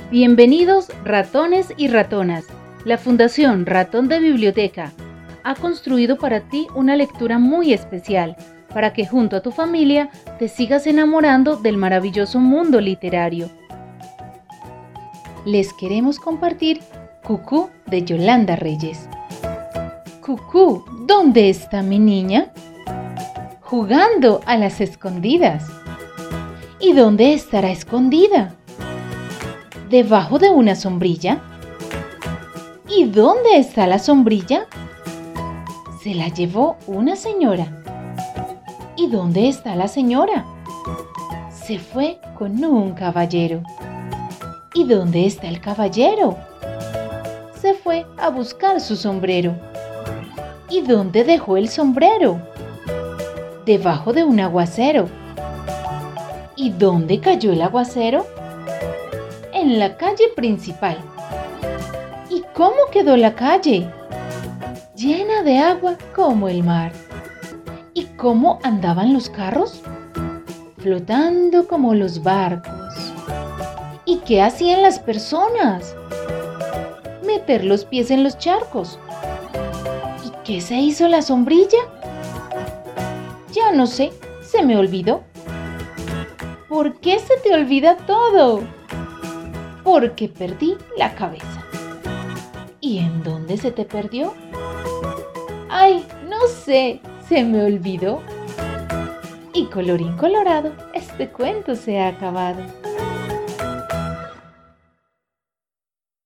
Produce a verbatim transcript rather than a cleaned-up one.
Bienvenidos ratones y ratonas. La Fundación Ratón de Biblioteca ha construido para ti una lectura muy especial para que junto a tu familia te sigas enamorando del maravilloso mundo literario. Les queremos compartir Cucú de Yolanda Reyes. Cucú, ¿dónde está mi niña? Jugando a las escondidas. ¿Y dónde estará escondida? ¿Debajo de una sombrilla? ¿Y dónde está la sombrilla? Se la llevó una señora. ¿Y dónde está la señora? Se fue con un caballero. ¿Y dónde está el caballero? Se fue a buscar su sombrero. ¿Y dónde dejó el sombrero? Debajo de un aguacero. ¿Y dónde cayó el aguacero? En la calle principal. ¿Y cómo quedó la calle? Llena de agua como el mar. ¿Y cómo andaban los carros? Flotando como los barcos. ¿Y qué hacían las personas? Meter los pies en los charcos. ¿Y qué se hizo la sombrilla? Ya no sé, se me olvidó. ¿Por qué se te olvida todo? Porque perdí la cabeza. ¿Y en dónde se te perdió? Ay, no sé, se me olvidó. Y colorín colorado, este cuento se ha acabado.